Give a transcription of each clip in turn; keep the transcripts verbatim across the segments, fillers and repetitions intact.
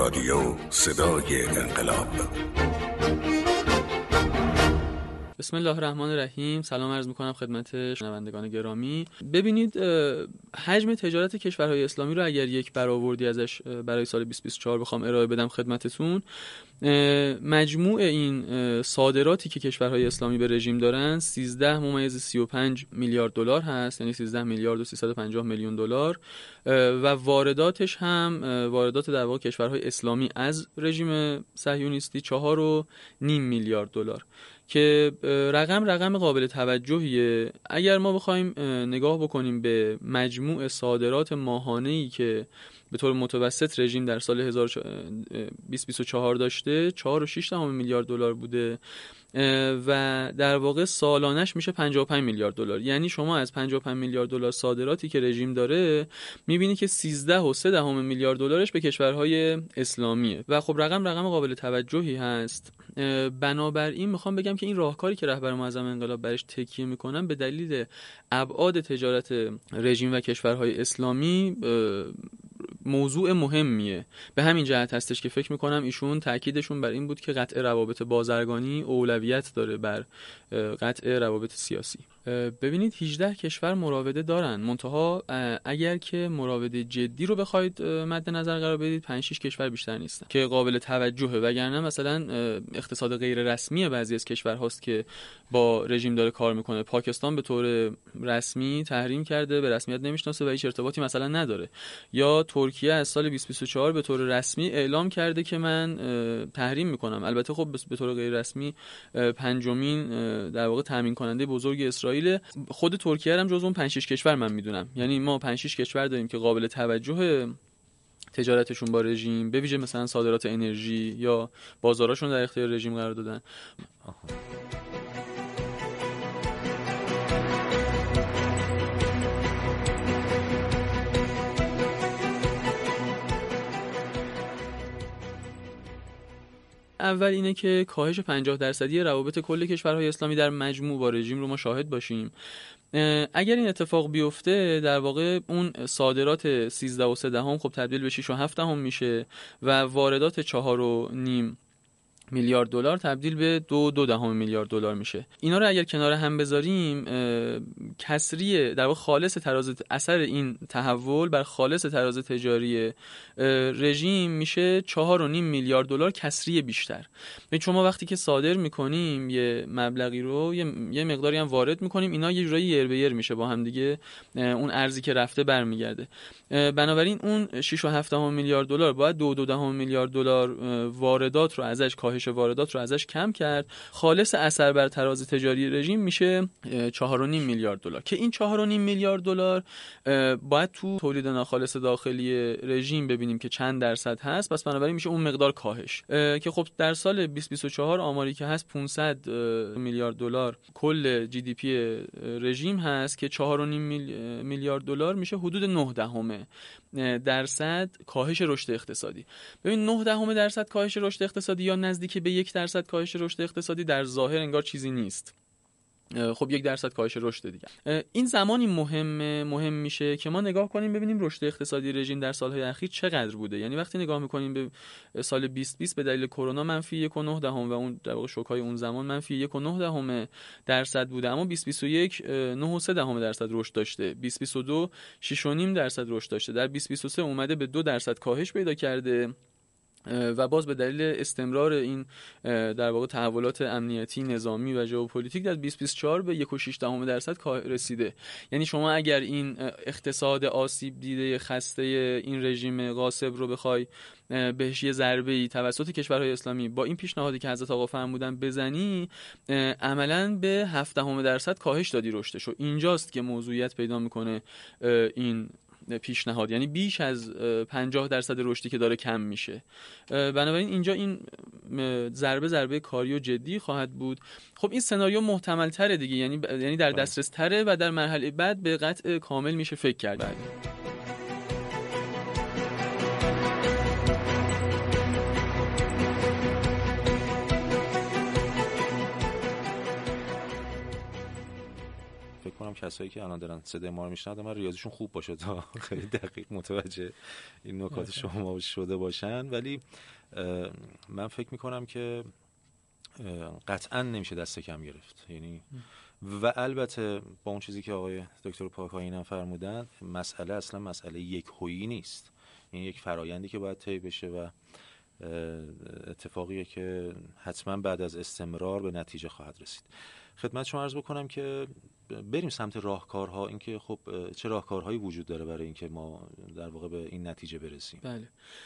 رادیو صدای انقلاب. بسم الله الرحمن الرحیم. سلام عرض میکنم خدمت شنوندگان گرامی. ببینید حجم تجارت کشورهای اسلامی رو اگر یک برآوردی ازش برای سال بیست و بیست و چهار بخوام ارائه بدم خدمتتون، مجموع این صادراتی که کشورهای اسلامی به رژیم دارن سیزده ممیز سی و پنج میلیارد دلار هست، یعنی سیزده میلیارد و سیصد و پنجاه میلیون دلار، و وارداتش هم واردات در واقع کشورهای اسلامی از رژیم صهیونیستی چهار و نیم میلیارد دلار که رقم رقم قابل توجهیه. اگر ما بخوایم نگاه بکنیم به مجموع صادرات ماهانه‌ای که به طور متوسط رژیم در سال بیست و بیست و چهار داشته، چهار و شش دهم میلیارد دلار بوده و در واقع سالانش میشه پنجاه و پنج میلیارد دلار. یعنی شما از پنجاه و پنج میلیارد دلار صادراتی که رژیم داره میبینی که سیزده و سه دهم میلیارد دلارش به کشورهای اسلامیه و خب رقم رقم قابل توجهی هست. بنابراین میخوام بگم که این راهکاری که رهبر معظم انقلاب برش تکیه میکنن به دلیل ابعاد تجارت رژیم و کشورهای اسلامی موضوع مهمیه. به همین جهت هستش که فکر میکنم ایشون تاکیدشون بر این بود که قطع روابط بازرگانی اولویت داره بر قطع روابط سیاسی. ببینید هجده کشور مراوده دارن، منتها اگر که مراوده جدی رو بخواید مد نظر قرار بدید پنج شش کشور بیشتر نیستن که قابل توجهه، وگرنه مثلا اقتصاد غیر رسمی بعضی از کشورهاست که با رژیم داره کار میکنه. پاکستان به طور رسمی تحریم کرده، به رسمیت نمیشناسه و هیچ ارتباطی مثلا نداره، یا ترکیه از سال بیست و بیست و چهار به طور رسمی اعلام کرده که من تحریم میکنم. البته خب به طور غیر رسمی پنجمین در واقع تامین کننده بزرگ اسرائیل. خود ترکیه هم جزو اون پنج شش کشور من میدونم. یعنی ما پنج شش کشور داریم که قابل توجه تجارتشون با رژیم، به ویژه مثلا صادرات انرژی یا بازاراشون در اختیار رژیم قرار دادن. آها. اول اینه که کاهش پنجاه درصدی روابط کل کشورهای اسلامی در مجموع با رژیم رو ما شاهد باشیم. اگر این اتفاق بیفته در واقع اون صادرات سیزده و سه دهم خب تبدیل به شش و هفت دهم میشه و واردات چهار و نیم میلیارد دلار تبدیل به دو دو دهم میلیارد دلار میشه. اینا رو اگر کنار هم بذاریم، کسری در واقع خالص تراز اثر این تحول بر خالص تراز تجاری رژیم میشه چهار و نیم میلیارد دلار کسری بیشتر. یعنی شما وقتی که صادر میکنیم یه مبلغی رو یه, یه مقداری هم وارد میکنیم، اینا یه جورایی یر به یر میشه با هم دیگه، اون ارزی که رفته برمیگرده. بنابراین اون شش و هفت دهم میلیارد دلار باید دو دو دهم میلیارد دلار واردات رو ازش کاهش واردات رو ازش کم کرد. خالص اثر بر تراز تجاری رژیم میشه چهار و نیم میلیارد دلار که این چهار و نیم میلیارد دلار باید تو تولید ناخالص داخلی رژیم ببینیم که چند درصد هست، پس بنابراین میشه اون مقدار کاهش که خب در سال بیست و بیست و چهار آماری که هست پانصد میلیارد دلار کل جی دی پی رژیم هست که چهار و نیم میلیارد دلار میشه حدود نه دهم درصد کاهش رشد اقتصادی. ببین نه دهم درصد کاهش رشد اقتصادی یا نزدیک به یک درصد کاهش رشد اقتصادی در ظاهر انگار چیزی نیست. خب یک درصد کاهش رشد دیگه. این زمانی مهمه مهم میشه که ما نگاه کنیم ببینیم رشد اقتصادی رژیم در سالهای اخیر چقدر بوده. یعنی وقتی نگاه میکنیم به سال بیست بیست به دلیل کرونا منفی یک و نه دهم و اون در واقع شوک‌های اون زمان منفی یک و نه دهم درصد بوده، اما بیست بیست و یک نه و سه دهم درصد رشد داشته، بیست بیست و دو شش و نیم درصد رشد داشته، در بیست بیست و سه اومده به دو درصد کاهش پیدا کرده و باز به دلیل استمرار این در واقع تحولات امنیتی، نظامی و ژئوپلیتیک در بیست بیست و چهار به یک و شش دهم درصد رسیده. یعنی شما اگر این اقتصاد آسیب دیده خسته این رژیم غاصب رو بخوای بهش یه ضربه‌ای توسط کشورهای اسلامی با این پیشنهادی که حضرت آقا فرمودن بزنی، عملاً به هفت دهم درصد کاهش دادی رشدش. و اینجاست که موضوعیت پیدا میکنه این پیشنهاد، یعنی بیش از پنجاه درصد رشدی که داره کم میشه. بنابراین اینجا این ضربه ضربه کاری و جدی خواهد بود. خب این سناریو محتمل تره دیگه، یعنی یعنی در دسترس تره و در مرحله بعد به قطع کامل میشه فکر کرد. کسایی که الان دارن صدای ما رو میشنون من ریاضیشون خوب باشه تا خیلی دقیق متوجه این نکات شما شده باشن، ولی من فکر میکنم که قطعا نمیشه دست کم گرفت. یعنی و البته با اون چیزی که آقای دکتر پاکاین هم فرمودن، مسئله اصلا مسئله یک هویی نیست، این یک فرایندی که باید طی بشه و اتفاقیه که حتما بعد از استمرار به نتیجه خواهد رسید. خدمت شما عرض بکنم که بریم سمت راهکارها، اینکه خب چه راهکارهایی وجود داره برای اینکه ما در واقع به این نتیجه برسیم. بله.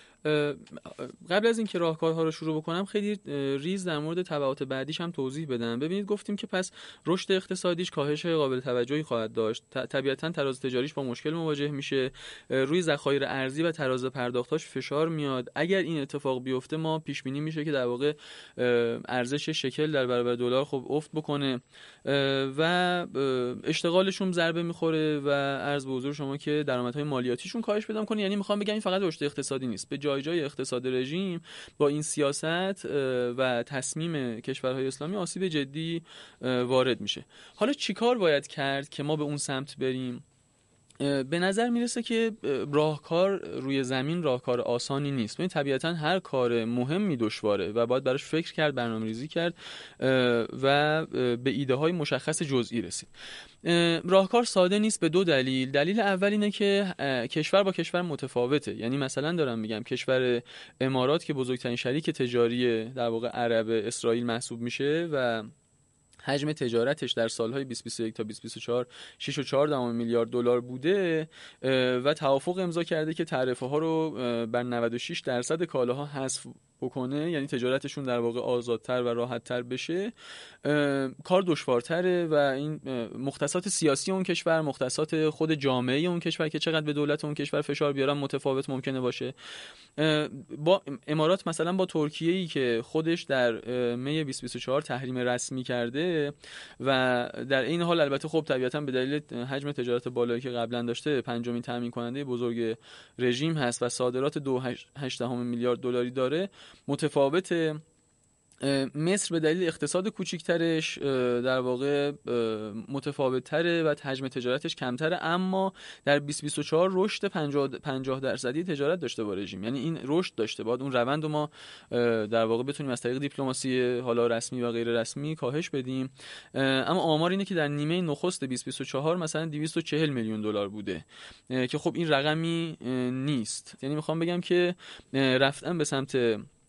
قبل از اینکه راهکارها رو شروع بکنم خیلی ریز در مورد تبعات بعدیش هم توضیح بدم. ببینید گفتیم که پس رشد اقتصادیش کاهش قابل توجهی خواهد داشت، طبیعتاً تراز تجاریش با مشکل مواجه میشه، روی ذخایر ارزی و تراز پرداختاش فشار میاد. اگر این اتفاق بیفته ما پیش بینی میشه که در واقع ارزش شکل در برابر دلار خب افت بکنه و اشتغالشون ضربه میخوره و عرض به حضور شما که درآمدهای مالیاتیشون کاهش پیدا کنه. یعنی میخوام بگم این فقط رشد اقتصادی نیست، به جای جای اقتصاد رژیم با این سیاست و تصمیم کشورهای اسلامی آسیب جدی وارد میشه. حالا چیکار باید کرد که ما به اون سمت بریم؟ به نظر میرسه که راهکار روی زمین راهکار آسانی نیست. ببین طبیعتا هر کار مهمی دشواره و باید براش فکر کرد، برنامه‌ریزی کرد و به ایده های مشخص جزئی رسید. راهکار ساده نیست به دو دلیل. دلیل اول اینه که کشور با کشور متفاوته. یعنی مثلا دارم میگم کشور امارات که بزرگترین شریک تجاری در واقع عرب اسرائیل محسوب میشه و حجم تجارتش در سالهای بیست بیست و یک تا بیست بیست و چهار شش و چهار دهم میلیارد دلار بوده و توافق امضا کرده که تعرفه ها رو بر نود و شش درصد کالاها حذف بکنه، یعنی تجارتشون در واقع آزادتر و راحتتر بشه. کار دشوارتره و این مختصات سیاسی اون کشور، مختصات خود جامعه اون کشور که چقدر به دولت اون کشور فشار بیارن متفاوت ممکنه باشه. با امارات مثلا با ترکیه‌ای که خودش در می بیست بیست و چهار تحریم رسمی کرده و در این حال البته خب طبیعتا به دلیل حجم تجارت بالایی که قبلا داشته پنجمین تامین کننده بزرگ رژیم هست و صادرات دو و هشت دهم میلیارد دلاری داره، متفاوته. مصر به دلیل اقتصاد کوچیکترش در واقع متفاوت‌تره و حجم تجارتش کمتره، اما در بیست بیست و چهار رشد پنجاه درصدی تجارت داشته با رژیم. یعنی این رشد داشته، باید اون روند رو ما در واقع بتونیم از طریق دیپلماسی حالا رسمی و غیر رسمی کاهش بدیم. اما آمار اینه که در نیمه نخست بیست بیست و چهار مثلا دویست و چهل میلیون دلار بوده که خب این رقمی نیست. یعنی میخوام بگم که رفتن به سمت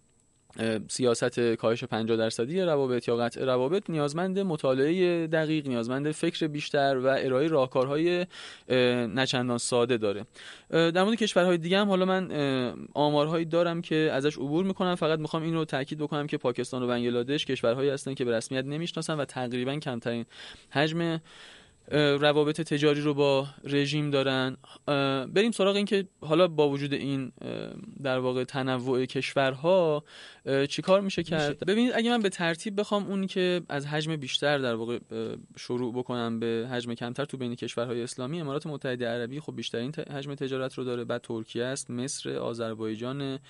سیاست کاهش پنجاه درصدی روابط یا قطع روابط نیازمند مطالعه دقیق، نیازمند فکر بیشتر و ارائه راهکارهای نچندان ساده داره. در مورد کشورهای دیگه هم حالا من آمارهایی دارم که ازش عبور میکنم، فقط میخوام این رو تاکید بکنم که پاکستان و بنگلادش کشورهایی هستن که به رسمیت نمیشناسن و تقریبا کمترین حجم روابط تجاری رو با رژیم دارن. بریم سراغ این که حالا با وجود این در واقع تنوع کشورها چیکار میشه کرد. ببینید اگه من به ترتیب بخوام اون که از حجم بیشتر در واقع شروع بکنم به حجم کمتر، تو بین کشورهای اسلامی امارات متحده عربی خب بیشترین حجم تجارت رو داره، بعد ترکیه است، مصر، آذربایجان،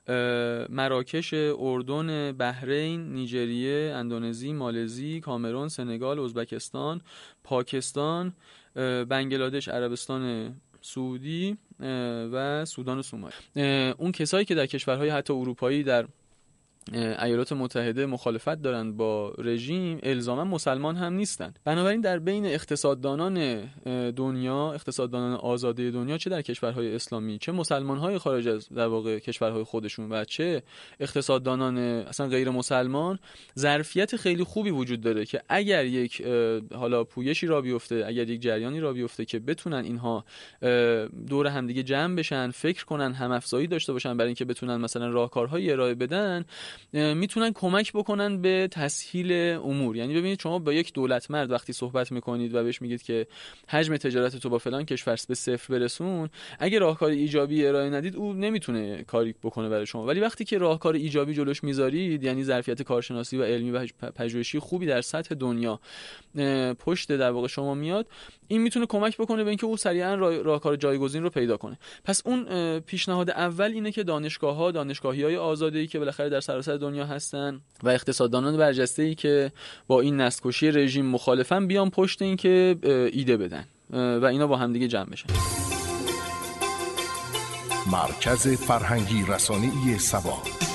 مراکش، اردن، بحرین، نیجریه، اندونزی، مالزی، کامرون، سنگال، ازبکستان، پاکستان، بنگلادش، عربستان سعودی و سودان و سومالی. اون کسایی که در کشورهای حتی اروپایی در ایالات متحده مخالفت دارند با رژیم الزاما مسلمان هم نیستند. بنابراین در بین اقتصاددانان دنیا، اقتصاددانان آزاده دنیا، چه در کشورهای اسلامی چه مسلمان‌های خارج از در واقع کشورهای خودشون و چه اقتصاددانان اصلا غیر مسلمان، ظرفیت خیلی خوبی وجود داره که اگر یک حالا پویشی را بیفته، اگر یک جریانی را بیفته که بتونن اینها دور همدیگه جمع بشن، فکر کنن، هم افزایی داشته باشن برای اینکه بتونن مثلا راهکارهای ارائه بدن، میتونن کمک بکنن به تسهیل امور. یعنی ببینید شما با یک دولت مرد وقتی صحبت میکنید و بهش میگید که حجم تجارت تو با فلان کشور به صفر برسون، اگه راهکار ایجابی ارائه ندید او نمیتونه کاری بکنه برای شما. ولی وقتی که راهکار ایجابی جلوش میذارید، یعنی ظرفیت کارشناسی و علمی و پژوهشی خوبی در سطح دنیا پشت در واقع شما میاد، این میتونه کمک بکنه به اینکه او سریعا راهکار جایگزین رو پیدا کنه. پس اون پیشنهاد اول اینه که دانشگاه‌ها، دانشگاهی‌های آزاده‌ای که بالاخره در سراسر سراسر دنیا هستن و اقتصاددانان برجسته‌ای که با این نسل‌کشی رژیم مخالفن بیان پشت این که ایده بدن و اینا با هم دیگه جمع بشن. مرکز فرهنگی رسانه‌ای سبا.